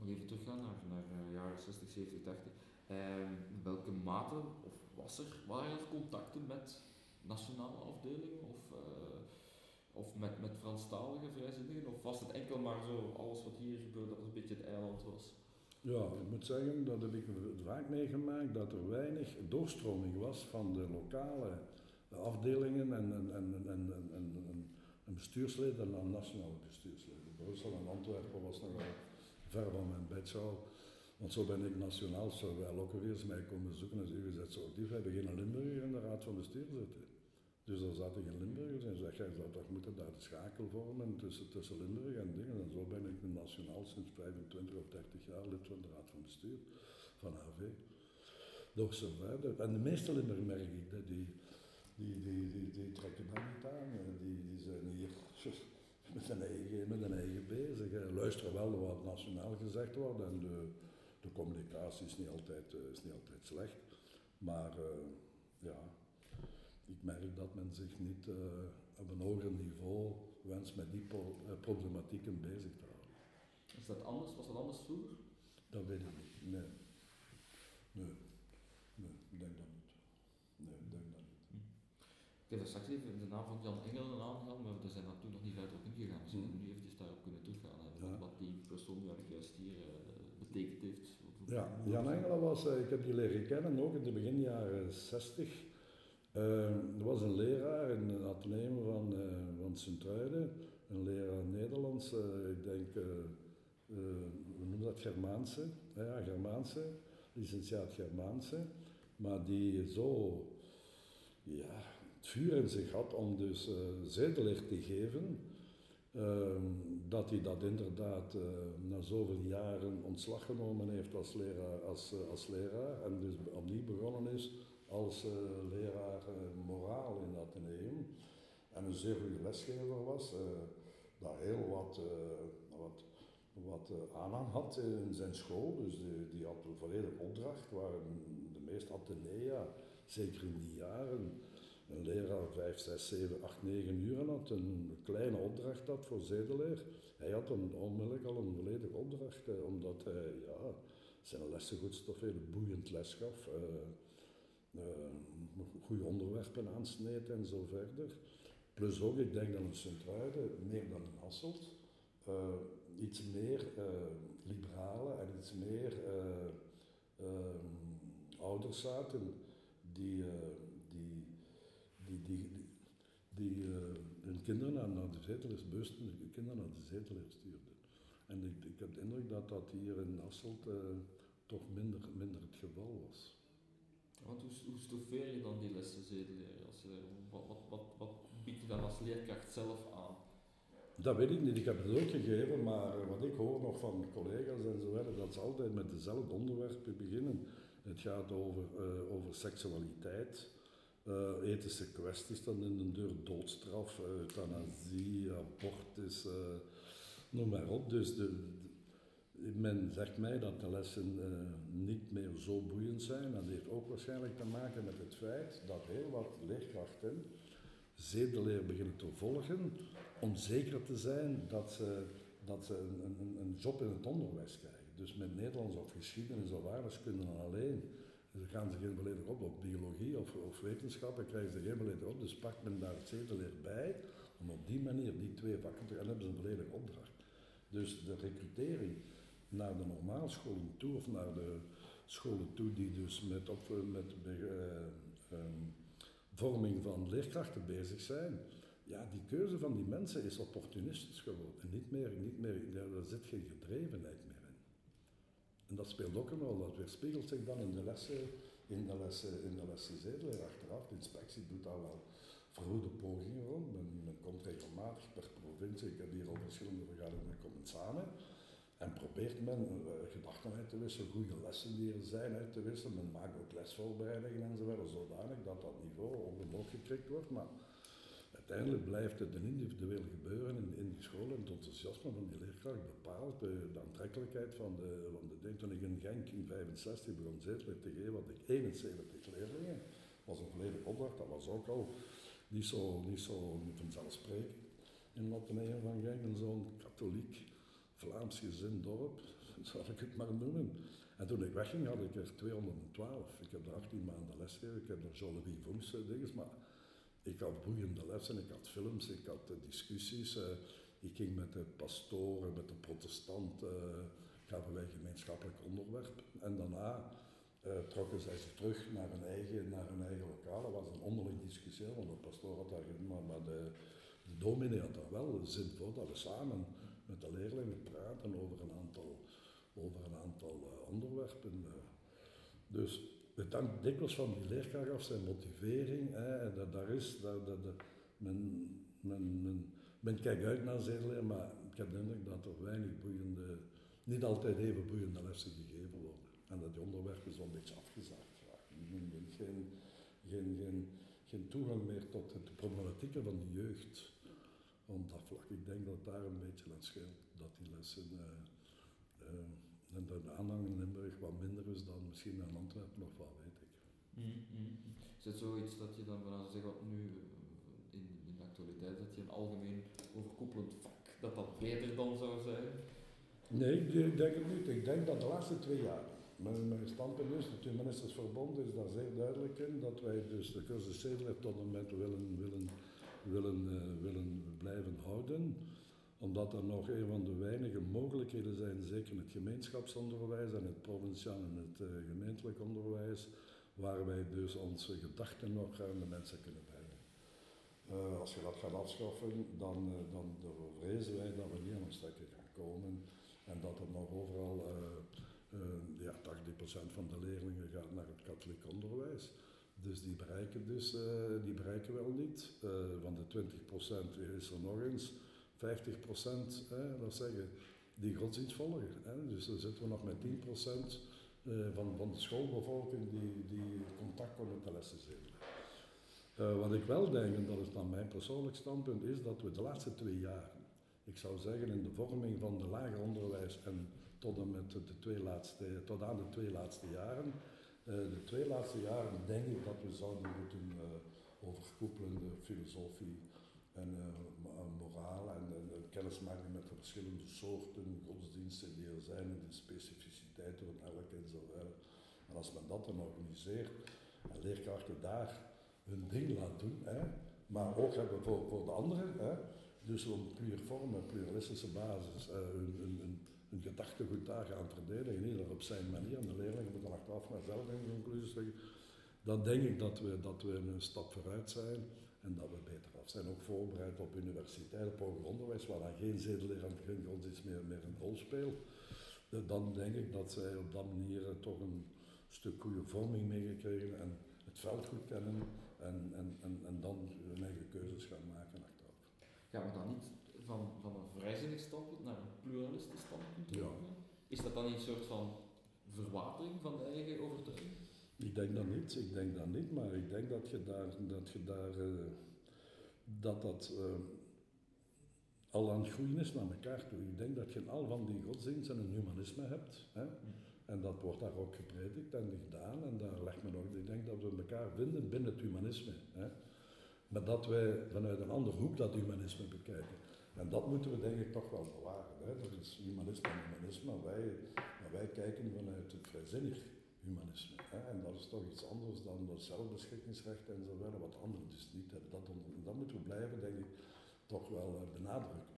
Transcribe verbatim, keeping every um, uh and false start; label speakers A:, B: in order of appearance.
A: even teruggaan naar, naar de jaren zestig, zeventig, tachtig. Uh, in welke mate of was er, waren er contacten met nationale afdelingen of, uh, of met, met Franstalige vrijzinnigen? Of was het enkel maar zo, alles wat hier gebeurde, dat een beetje het eiland was?
B: Ja, ik moet zeggen, dat heb ik vaak meegemaakt, dat er weinig doorstroming was van de lokale afdelingen en, en, en, en, en, en, en bestuursleden en nationale bestuursleden. Brussel en Antwerpen was nogal ver van mijn bedshow. Want zo ben ik nationaal, zo wij ook weer eens mij komen bezoeken en zeggen, u zet zo actief, we hebben geen Limburger in de raad van bestuur zitten. Dus dan zaten geen Limburgers en zei, jij zou toch moeten daar de schakel vormen tussen, tussen Limburg en dingen. En zo ben ik nu nationaal sinds vijfentwintig of dertig jaar lid van de raad van bestuur van H V. Nog zo verder. En de meeste Limburgers merk ik, dat die, die, die, die, die trekken dat niet aan. Die, die zijn hier met een eigen, met een eigen bezig. Luisteren wel naar wat nationaal gezegd wordt en de, de communicatie is niet altijd, is niet altijd slecht. Maar uh, ja, ik merk dat men zich niet uh, op een hoger niveau wenst met die pro- uh, problematieken bezig te houden.
A: Is dat anders? Was dat anders vroeger?
B: Dat weet ik niet. Nee. Nee. Nee, ik denk dat niet. Nee, ik denk dat niet.
A: Ik heb er straks even de naam van Jan Engelen aangehaald, maar we zijn daar toen nog niet verder op ingegaan. Misschien dus we nu eventjes daarop kunnen teruggaan. Hè, wat, ja. wat die persoon ja, juist hier uh, betekend heeft.
B: Ja, Jan Engelen was, uh, ik heb die leren kennen ook in de begin jaren zestig. Uh, er was een leraar in het ateneum van, uh, van Sint-Truiden, een leraar Nederlands, uh, ik denk, uh, uh, we noemen dat Germaanse, ja, Germaanse, licentiaat Germaanse, maar die zo, ja, het vuur in zich had om dus uh, zedeleer te geven, uh, dat hij dat inderdaad uh, na zoveel jaren ontslag genomen heeft als leraar, als, uh, als leraar en dus opnieuw begonnen is als uh, leraar uh, moraal in het ateneum en een zeer goede lesgever was, uh, dat heel wat, uh, wat, wat uh, aanhang had in zijn school, dus die, die had een volledige opdracht, waar de meeste atenea, zeker in die jaren, een leraar vijf, zes, zeven, acht, negen uren had, een kleine opdracht had voor zedeleer. Hij had een, onmiddellijk al een volledige opdracht, uh, omdat hij ja, zijn lessen goed stoffeel boeiend les gaf. Uh, Uh, goede onderwerpen aansneed en zo verder. Plus ook, ik denk dat in Sint-Truiden, meer dan in Hasselt, uh, iets meer uh, liberale en iets meer uh, uh, ouders zaten die, uh, die, die, die, die, die uh, hun kinderen naar, naar de zeteleer, bewust hun kinderen naar de zeteleer stuurden. En ik, ik heb de indruk dat dat hier in Hasselt uh, toch minder, minder het geval was.
A: Want hoe, hoe stoffeer je dan die lessen zedeleer? Als je, wat, wat, wat, wat bied je dan als leerkracht zelf aan?
B: Dat weet ik niet, ik heb het ook gegeven, maar wat ik hoor nog van collega's en zo verder, dat ze altijd met dezelfde onderwerpen beginnen. Het gaat over, uh, over seksualiteit, uh, ethische kwesties, dan in de deur doodstraf, euthanasie, abortus, uh, noem maar op. Dus de, men zegt mij dat de lessen uh, niet meer zo boeiend zijn. En dat heeft ook waarschijnlijk te maken met het feit dat heel wat leerkrachten zedeleer beginnen te volgen om zeker te zijn dat ze, dat ze een, een, een job in het onderwijs krijgen. Dus met Nederlands of geschiedenis of aardrijkskunde alleen, ze gaan ze geen volledig op. Op biologie of, of wetenschappen krijgen ze geen volledig op. Dus pakt men daar het zedeleer bij om op die manier die twee vakken te gaan, en hebben ze een volledige opdracht. Dus de recrutering naar de normaalscholen toe of naar de scholen toe die dus met, op, met uh, um, vorming van leerkrachten bezig zijn, ja, die keuze van die mensen is opportunistisch geworden. En niet meer, niet meer, daar zit geen gedrevenheid meer in. En dat speelt ook een rol, dat weerspiegelt zich dan in de lessen, in de lessen, in de lessen zedeleer achteraf. De inspectie doet daar wel vergoede pogingen rond. Men, men komt regelmatig per provincie, ik heb hier al verschillende vergaderingen, men komt samen. En probeert men uh, gedachten uit te wisselen, goede lessen die er zijn uit te wisselen. Men maakt ook lesvoorbereidingen enzovoort, zodanig dat dat niveau omhoog gekrikt wordt. Maar uiteindelijk blijft het een individueel gebeuren in, in die school en het enthousiasme van die leerkracht bepaalt de, de aantrekkelijkheid van de, van de ding. Toen ik in Genk in vijfenzestig begon zedeleer te geven, had ik eenenzeventig leerlingen. Dat was een volledige opdracht, dat was ook al niet zo, niet zo vanzelfsprekend in het ateneum van Genk, en zo'n katholiek Vlaams gezind dorp, zal ik het maar noemen. En toen ik wegging had ik er tweehonderdtwaalf. Ik heb er achttien maanden les gegeven, ik heb er Jolie Vongs dingen, maar ik had boeiende lessen, ik had films, ik had uh, discussies. Uh, ik ging met de pastoren, met de protestanten, uh, gaven wij gemeenschappelijk onderwerp. En daarna uh, trokken zij zich terug naar hun eigen, naar hun eigen lokaal. Dat was een onderling discussie, want de pastoor had daar geen, maar, maar de, de dominee had daar wel zin voor dat we samen met de leerlingen praten over een aantal, over een aantal uh, onderwerpen. Uh. Dus het hangt dikwijls van die leerkracht af, zijn motivering. Hè, en dat, daar is, dat, dat, dat, men, men, men, men kijkt uit naar zijn leer, maar ik heb de indruk dat er weinig boeiende, niet altijd even boeiende lessen gegeven worden. En dat die onderwerpen zo'n beetje afgezaagd raken. Men heeft geen, geen, geen, geen toegang meer tot de problematieken van de jeugd. Op dat vlak, ik denk dat het daar een beetje aan scheelt, dat die lessen uh, uh, en de aanhang in Limburg wat minder is dan misschien in Antwerpen of wat weet ik.
A: Mm-hmm. Is het zoiets dat je dan van als zeggen wat nu in, in de actualiteit dat je een algemeen overkoepelend vak dat dat beter dan zou zijn?
B: Nee, ik denk het niet. Ik denk dat de laatste twee jaar, mijn, mijn standpunt is, het Humanistische is daar zeer duidelijk in, dat wij dus de cursus zedelijk tot een moment willen, willen, willen, uh, willen blijven houden. Omdat er nog een van de weinige mogelijkheden zijn, zeker in het gemeenschapsonderwijs en het provinciaal en het uh, gemeentelijk onderwijs, waar wij dus onze gedachten nog aan de mensen kunnen brengen. Uh, als je dat gaat afschaffen, dan, uh, dan vrezen wij dat we niet aan ons stekken gaan komen en dat er nog overal uh, uh, ja, tachtig procent van de leerlingen gaat naar het katholiek onderwijs. Dus die bereiken, dus, uh, die bereiken wel niet. Uh, van de twintig procent is er nog eens vijftig procent, hè, dat zeggen, die godsdienst volgen. Hè. Dus dan zitten we nog met tien procent uh, van, van de schoolbevolking die, die contact komt met de lessenzedelen. Uh, wat ik wel denk, en dat is dan mijn persoonlijk standpunt, is dat we de laatste twee jaar, ik zou zeggen in de vorming van de lager onderwijs en tot en met de twee laatste, tot aan de twee laatste jaren, uh, de twee laatste jaren denk ik dat we zouden moeten uh, overkoepelende filosofie en uh, moraal en, en, en kennismaking met de verschillende soorten godsdiensten die er zijn en de specificiteiten van elke enzovoort. En als men dat dan organiseert en leerkrachten daar hun ding laat doen, hè, maar ook hebben voor, voor de anderen, hè, dus op pluriforme, een pluralistische basis, uh, hun, hun, hun, hun gedachtegoed daar gaan verdedigen, ieder op zijn manier, en de leerlingen moeten achteraf maar zelf in conclusies zeggen, dan denk ik dat we, dat we een stap vooruit zijn. En dat we beter af zijn, ook voorbereid op universiteit, op hoger onderwijs, waar dan geen zedeleer en geen godsdienst meer, meer een rol speelt. Dan denk ik dat zij op dat manier toch een stuk goede vorming meegekregen en het veld goed kennen en, en, en, en dan hun eigen keuzes gaan maken achteraf.
A: Gaan we dan niet van, van een vrijzinnig standpunt naar een pluralistisch standpunt
B: ja.
A: komen? Is dat dan niet een soort van verwatering van de eigen overtuiging?
B: Ik denk dat niet, ik denk dat niet, maar ik denk dat je daar, dat je daar, uh, dat dat uh, al aan het groeien is naar elkaar toe. Ik denk dat je in al van die godsdiensten een humanisme hebt, hè? Mm. En dat wordt daar ook gepredikt en gedaan en daar legt men ook, ik denk dat we elkaar vinden binnen het humanisme. Hè? Maar dat wij vanuit een andere hoek dat humanisme bekijken. En dat moeten we denk ik toch wel bewaren. Hè? Dat is humanisme en humanisme, maar wij, maar wij kijken vanuit het vrijzinnig humanisme. Hè? En dat is toch iets anders dan dat zelfbeschikkingsrecht en zo verder, wat anderen dus niet hebben. Dat, dat moeten we blijven, denk ik, toch wel benadrukken.